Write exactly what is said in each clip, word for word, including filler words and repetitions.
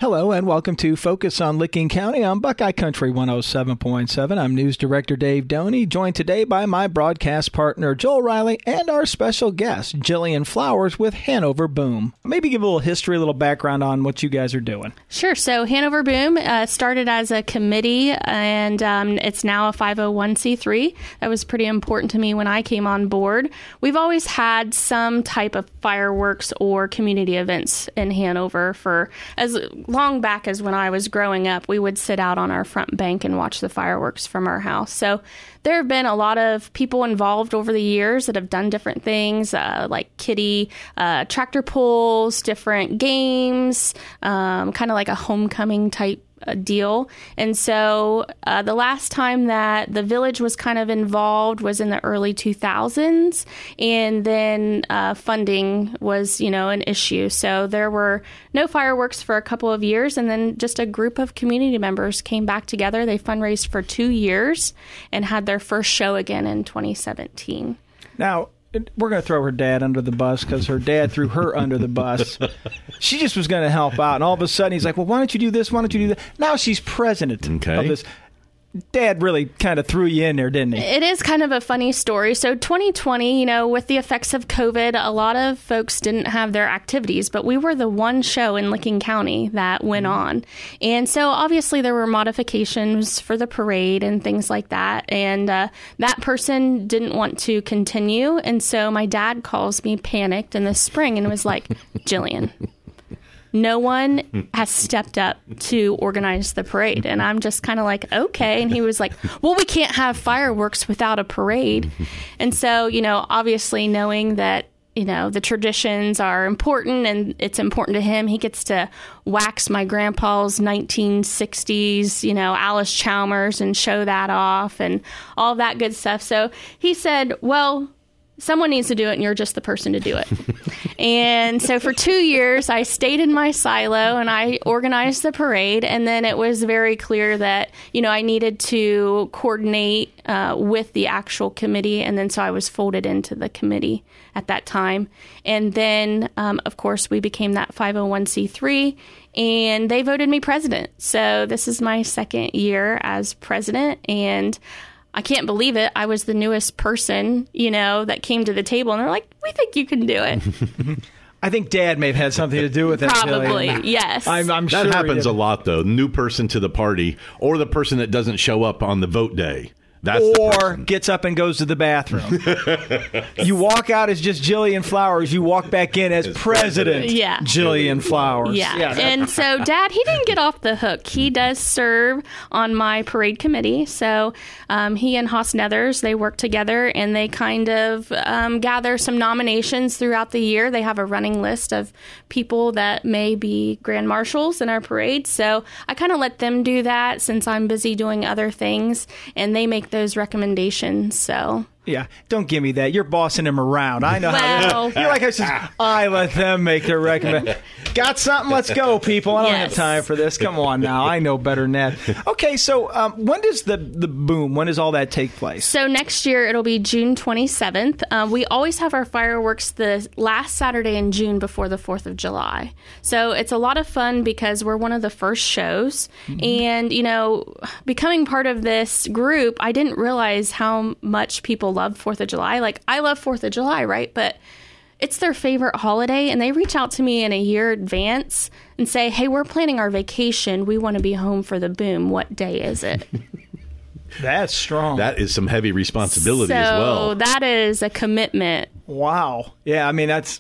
Hello and welcome to Focus on Licking County on Buckeye Country one oh seven point seven. I'm News Director Dave Doney, joined today by my broadcast partner Joel Riley and our special guest, Jillian Flowers with Hanover Boom. Maybe give a little history, a little background on what you guys are doing. Sure. So Hanover Boom uh, started as a committee, and um, it's now a five oh one c three. That was pretty important to me when I came on board. We've always had some type of fireworks or community events in Hanover for as long back as when I was growing up. We would sit out on our front bank and watch the fireworks from our house. So there have been a lot of people involved over the years that have done different things, uh, like kiddie uh, tractor pulls, different games, um, kind of like a homecoming type a deal. And so uh, the last time that the village was kind of involved was in the early two thousands, and then uh, funding was, you know, an issue. So there were no fireworks for a couple of years, and then just a group of community members came back together. They fundraised for two years and had their first show again in twenty seventeen. Now, we're going to throw her dad under the bus because her dad threw her under the bus. She just was going to help out. And all of a sudden, he's like, well, why don't you do this? Why don't you do that? Now she's president okay. of this. Dad really kind of threw you in there, didn't he? It is kind of a funny story. So twenty twenty, you know, with the effects of COVID, a lot of folks didn't have their activities, but we were the one show in Licking County that went on. And so obviously there were modifications for the parade and things like that. And uh, that person didn't want to continue. And so my dad calls me panicked in the spring and was like, Jillian, no one has stepped up to organize the parade. And I'm just kind of like, okay. And he was like, well, we can't have fireworks without a parade. And so, you know, obviously knowing that, you know, the traditions are important and it's important to him, he gets to wax my grandpa's nineteen sixties, you know, Alice Chalmers and show that off and all that good stuff. So he said, well, someone needs to do it, and you're just the person to do it. And so for two years, I stayed in my silo, and I organized the parade. And then it was very clear that, you know, I needed to coordinate uh, with the actual committee. And then so I was folded into the committee at that time. And then, um, of course, we became that five oh one c three, and they voted me president. So this is my second year as president, and I can't believe it. I was the newest person, you know, that came to the table, and they're like, we think you can do it. I think Dad may have had something to do with it. Probably, Jillian. yes. I'm, I'm that sure happens a lot, though. New person to the party, or the person that doesn't show up on the vote day. That's or gets up and goes to the bathroom. You walk out as just Jillian Flowers. You walk back in as, as president, president yeah. Jillian Flowers. Yeah. yeah and so Dad, he didn't get off the hook. He does serve on my parade committee. So um, he and Haas Nethers, they work together, and they kind of um, gather some nominations throughout the year. They have a running list of people that may be grand marshals in our parade. So I kind of let them do that since I'm busy doing other things, and they make those recommendations. So yeah, don't give me that. You're bossing him around. I know well, how. You're like I said. I let them make their recommend. Got something? Let's go, people. I don't yes. have time for this. Come on now. I know better than that. Okay, so um, when does the the boom? When does all that take place? So next year it'll be June twenty-seventh. Uh, we always have our fireworks the last Saturday in June before the fourth of July. So it's a lot of fun because we're one of the first shows. Mm-hmm. And, you know, becoming part of this group, I didn't realize how much people love fourth of July. Like, I love fourth of July, right? But it's their favorite holiday, and they reach out to me in a year advance and say, hey, we're planning our vacation. We want to be home for the boom. What day is it? That's strong. That is some heavy responsibility so as well. So that is a commitment. Wow. Yeah, I mean, that's,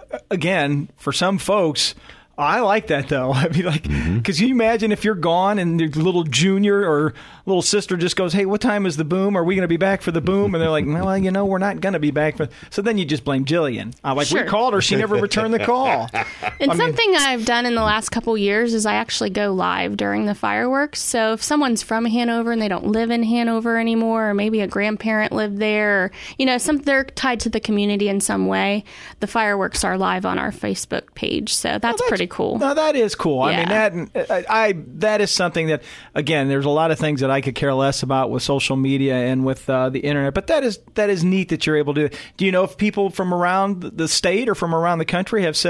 again, for some folks, I like that, though. I mean, like, because mm-hmm. you imagine if you're gone and your little junior or little sister just goes, hey, what time is the boom? Are we going to be back for the boom? And they're like, well, you know, we're not going to be back for. So then you just blame Jillian. I'm like, sure. we called her. She never returned the call. And I something mean, I've done in the last couple years is I actually go live during the fireworks. So if someone's from Hanover and they don't live in Hanover anymore, or maybe a grandparent lived there, or, you know, some they're tied to the community in some way, the fireworks are live on our Facebook page. So that's, that's pretty cool. No, that is cool. Yeah. I mean, that I, I that is something that, again, there's a lot of things that I could care less about with social media and with uh, the internet, but that is that is neat that you're able to. Do you know if people from around the state or from around the country have said,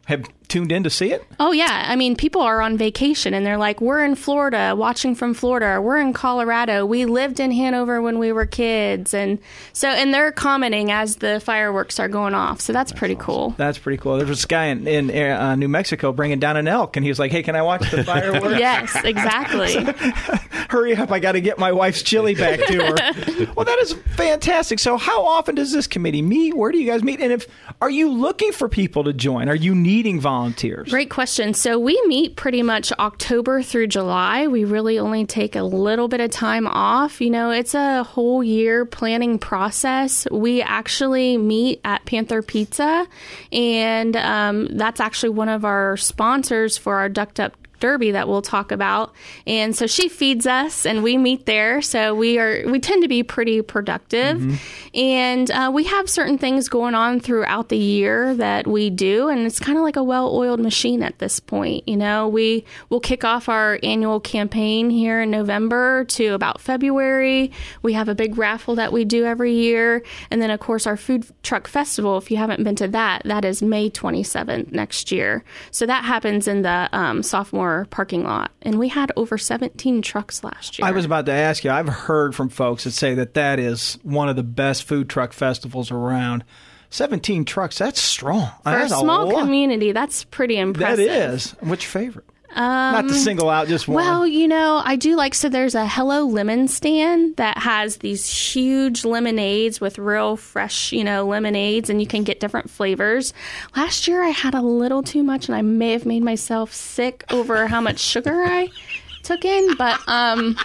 have tuned in to see it? Oh, yeah. I mean, people are on vacation and they're like, we're in Florida, watching from Florida, or we're in Colorado. We lived in Hanover when we were kids. And so, and they're commenting as the fireworks are going off. So that's, that's pretty awesome. Cool. That's pretty cool. There was this guy in, in uh, New Mexico bringing down an elk, and he was like, hey, can I watch the fireworks? Yes, exactly. So, hurry up. I got to get my wife's chili back to her. Well, that is fantastic. So how often does this committee meet? Where do you guys meet? And if are you looking for people to join? Are you needing volunteers? Great question. So we meet pretty much October through July. We really only take a little bit of time off. You know, it's a whole year planning process. We actually meet at Panther Pizza, and um, that's actually one of our sponsors for our Ducked Up Derby that we'll talk about. And so she feeds us and we meet there. So we are, we tend to be pretty productive. Mm-hmm. And uh, we have certain things going on throughout the year that we do. And it's kind of like a well-oiled machine at this point. You know, we will kick off our annual campaign here in November to about February. We have a big raffle that we do every year. And then, of course, our food truck festival, if you haven't been to that, that is May twenty-seventh next year. So that happens in the um, sophomore parking lot, and we had over seventeen trucks last year. I was about to ask you, I've heard from folks that say that that is one of the best food truck festivals around. seventeen trucks, that's strong. For that's a small a community, that's pretty impressive. That is. What's your favorite? Um, Not to single out just one. Well, you know, I do like, so there's a Hello Lemon stand that has these huge lemonades with real fresh, you know, lemonades, and you can get different flavors. Last year I had a little too much, and I may have made myself sick over how much sugar I took in, but um,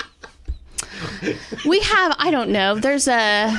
we have, I don't know, there's a...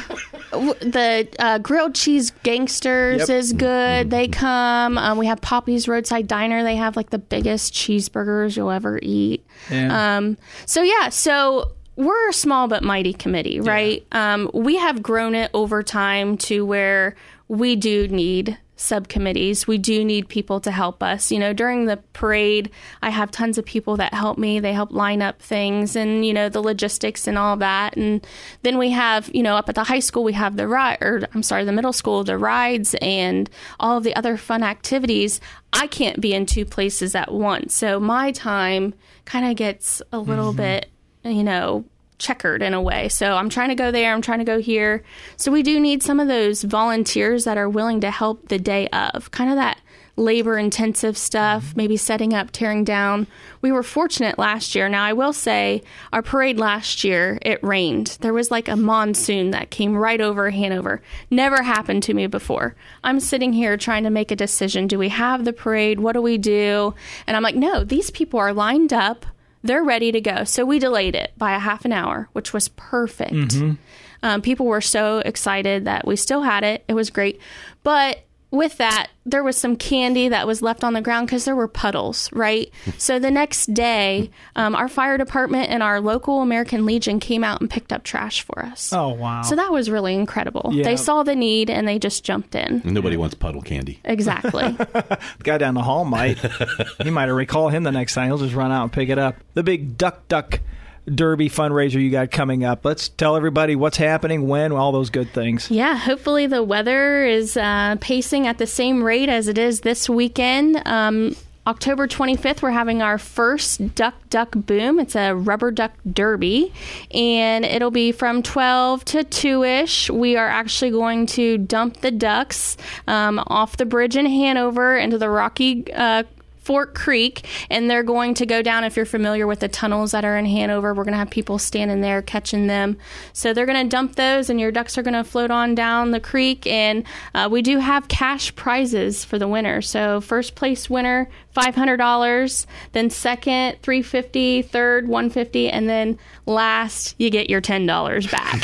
The uh, grilled cheese gangsters yep. is good. They come. Um, we have Poppy's Roadside Diner. They have like the biggest cheeseburgers you'll ever eat. Yeah. Um, so yeah, so we're a small but mighty committee, right? Yeah. Um, we have grown it over time to where we do need subcommittees. We do need people to help us. You know, during the parade, I have tons of people that help me. They help line up things and, you know, the logistics and all that. And then we have, you know, up at the high school, we have the ride, or I'm sorry, the middle school, the rides and all of the other fun activities. I can't be in two places at once. So my time kind of gets a little mm-hmm. bit, you know, checkered in a way. So I'm trying to go there, I'm trying to go here. So we do need some of those volunteers that are willing to help the day of, kind of that labor intensive stuff, maybe setting up, tearing down. We were fortunate last year. Now I will say our parade last year, it rained. There was like a monsoon that came right over Hanover. Never happened to me before. I'm sitting here trying to make a decision. Do we have the parade? What do we do? And I'm like, no, these people are lined up. They're ready to go. So we delayed it by a half an hour, which was perfect. Mm-hmm. Um, people were so excited that we still had it. It was great. But with that, there was some candy that was left on the ground because there were puddles, right? So the next day, um, our fire department and our local American Legion came out and picked up trash for us. Oh, wow. So that was really incredible. Yeah. They saw the need and they just jumped in. Nobody wants puddle candy. Exactly. The guy down the hall might. He might recall him the next time. He'll just run out and pick it up. The big Duck Duck Derby fundraiser you got coming up. Let's tell everybody what's happening, when, all those good things. Yeah, hopefully the weather is uh, pacing at the same rate as it is this weekend. Um, October twenty-fifth, we're having our first Duck Duck Boom. It's a rubber duck derby, and it'll be from twelve to two-ish. We are actually going to dump the ducks um, off the bridge in Hanover into the Rocky uh Fork Creek, and they're going to go down. If you're familiar with the tunnels that are in Hanover, we're going to have people standing there catching them. So they're going to dump those, and your ducks are going to float on down the creek. And uh, we do have cash prizes for the winner. So first place winner, five hundred dollars. Then second, three hundred fifty dollars. Third, one hundred fifty dollars. And then last, you get your ten dollars back.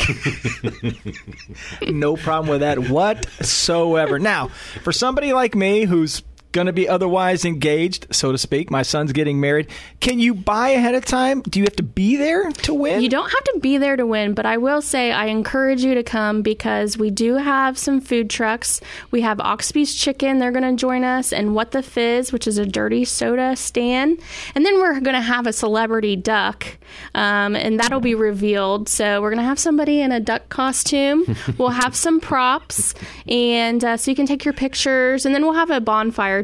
No problem with that whatsoever. Now, for somebody like me who's going to be otherwise engaged, so to speak. My son's getting married. Can you buy ahead of time? Do you have to be there to win? You don't have to be there to win, but I will say I encourage you to come because we do have some food trucks. We have Oxby's Chicken. They're going to join us, and What the Fizz, which is a dirty soda stand. And then we're going to have a celebrity duck, um, and that'll be revealed. So we're going to have somebody in a duck costume. We'll have some props, and uh, so you can take your pictures, and then we'll have a bonfire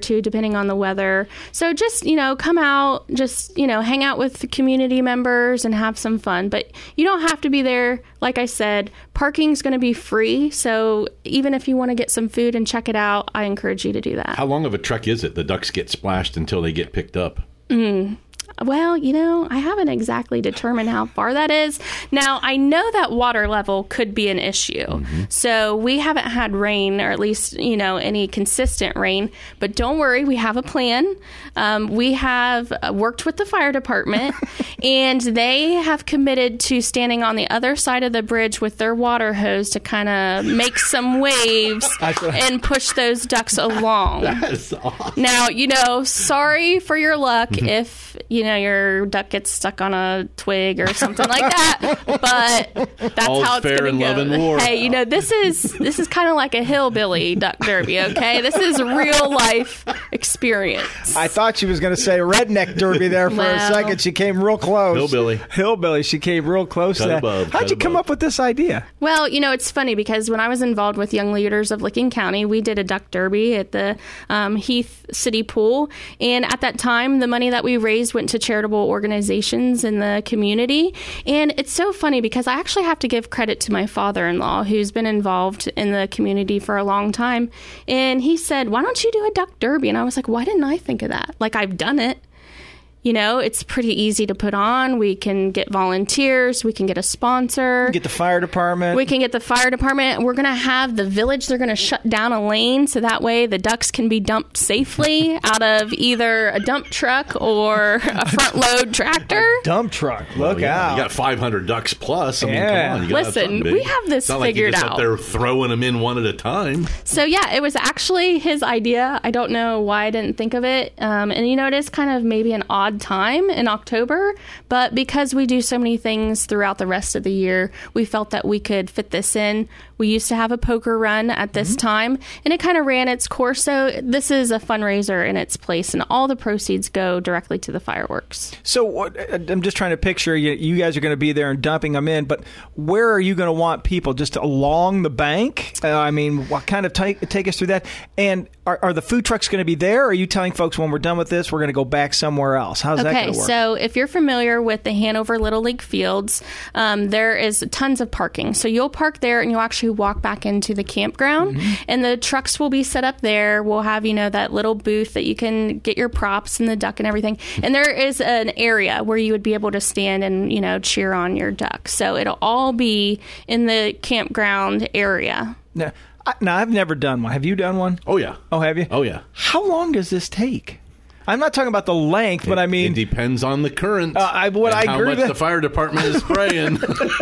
two, depending on the weather. So just, you know, come out, just, you know, hang out with the community members and have some fun. But you don't have to be there. Like I said, parking's going to be free. So even if you want to get some food and check it out, I encourage you to do that. How long of a trek is it? The ducks get splashed until they get picked up? Mm. Well, you know, I haven't exactly determined how far that is. Now, I know that water level could be an issue. Mm-hmm. So we haven't had rain, or at least, you know, any consistent rain. But don't worry, we have a plan. Um, we have worked with the fire department, and they have committed to standing on the other side of the bridge with their water hose to kind of make some waves and push those ducks along. That's awesome. Now, you know, sorry for your luck mm-hmm. if, you know, your duck gets stuck on a twig or something like that, but that's All's how it's fair going in to go. love and war. Hey, you know, this is this is kind of like a hillbilly duck derby, okay? This is real life experience. I thought she was going to say redneck derby there for well, a second. She came real close. Hillbilly. Hillbilly. She came real close cut to that. Above, How'd you above. come up with this idea? Well, you know, it's funny because when I was involved with Young Leaders of Licking County, we did a duck derby at the um, Heath City Pool. And at that time, the money that we raised went to charitable organizations in the community. And it's so funny because I actually have to give credit to my father-in-law, who's been involved in the community for a long time. And he said, why don't you do a duck derby? And I was like, why didn't I think of that? Like, I've done it. You know, it's pretty easy to put on. We can get volunteers. We can get a sponsor. Get the fire department. We can get the fire department. We're going to have the village. They're going to shut down a lane so that way the ducks can be dumped safely out of either a dump truck or a front load tractor. Dump truck. Look well, yeah, out. You got five hundred ducks plus. I mean, Yeah. come on. You gotta Listen, have something big. we have this it's not figured like you just out. Up there throwing them in one at a time. So, yeah, it was actually his idea. I don't know why I didn't think of it. Um, and, you know, it is kind of maybe an odd time in October, but because we do so many things throughout the rest of the year, we felt that we could fit this in. We used to have a poker run at this mm-hmm. time, and it kind of ran its course. So this is a fundraiser in its place, and all the proceeds go directly to the fireworks. So what, I'm just trying to picture, you, you guys are going to be there and dumping them in, but where are you going to want people? Just along the bank? Uh, I mean, what kind of take, take us through that? And are, are the food trucks going to be there? Or are you telling folks when we're done with this, we're going to go back somewhere else? How's okay, that going to work? So if you're familiar with the Hanover Little League fields, um, there is tons of parking. So you'll park there and you'll actually walk back into the campground, mm-hmm. and the trucks will be set up there. We'll have, you know, that little booth that you can get your props and the duck and everything. And there is an area where you would be able to stand and, you know, cheer on your duck. So it'll all be in the campground area. Now, I, now, I've never done one. Have you done one? Oh, yeah. Oh, have you? Oh, yeah. How long does this take? I'm not talking about the length, but it, I mean... It depends on the current. Uh, I, what and I how agree much with the fire department is spraying.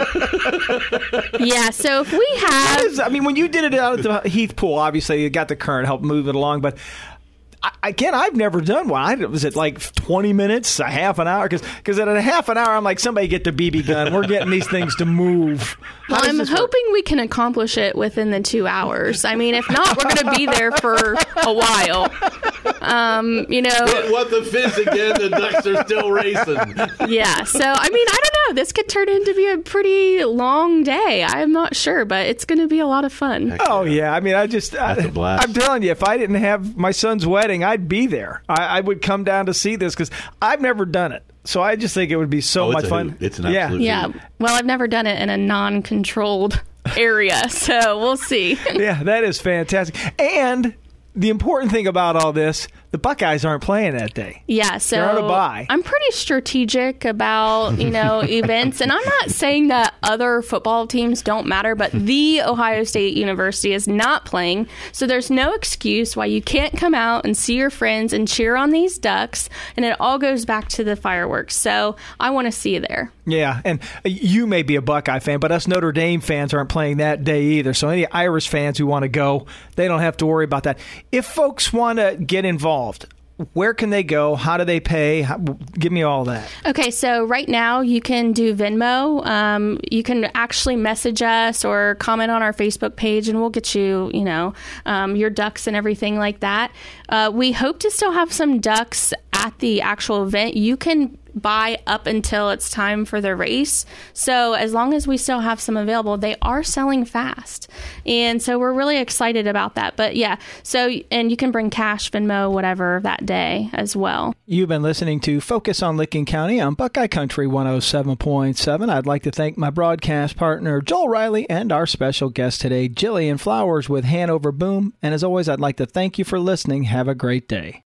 Yeah, so if we have... Is, I mean, when you did it out at the Heath Pool, obviously you got the current, helped move it along, but... I, again, I've never done one. I, was it like twenty minutes, a half an hour? Because at a half an hour, I'm like, somebody get the B B gun. We're getting these things to move. How well, I'm hoping work? we can accomplish it within the two hours. I mean, if not, we're going to be there for a while. Um, you know, Hit what the fizz again? The ducks are still racing. Yeah. So, I mean, I don't know. This could turn into be a pretty long day. I'm not sure, but it's going to be a lot of fun. Heck oh yeah. yeah, I mean, I just, I, a blast. I'm telling you, if I didn't have my son's wedding, I'd be there. I, I would come down to see this because I've never done it. So I just think it would be so oh, much a, fun. It's an yeah. absolute Yeah. hoot. Well, I've never done it in a non-controlled area, so we'll see. Yeah, that is fantastic. And the important thing about all this, the Buckeyes aren't playing that day. Yeah, so They're on a bye. I'm pretty strategic about, you know, events. And I'm not saying that other football teams don't matter, but the Ohio State University is not playing. So there's no excuse why you can't come out and see your friends and cheer on these ducks. And it all goes back to the fireworks. So I want to see you there. Yeah, and you may be a Buckeye fan, but us Notre Dame fans aren't playing that day either. So any Irish fans who want to go, they don't have to worry about that. If folks want to get involved, where can they go? How do they pay? How, give me all that. Okay, so right now you can do Venmo. Um, you can actually message us or comment on our Facebook page, and we'll get you, you know, um, your ducks and everything like that. Uh, we hope to still have some ducks at the actual event, you can buy up until it's time for the race. So as long as we still have some available, they are selling fast. And so we're really excited about that. But yeah, so, and you can bring cash, Venmo, whatever that day as well. You've been listening to Focus on Licking County on Buckeye Country one oh seven point seven. I'd like to thank my broadcast partner, Joel Riley, and our special guest today, Jillian Flowers with Hanover Boom. And as always, I'd like to thank you for listening. Have a great day.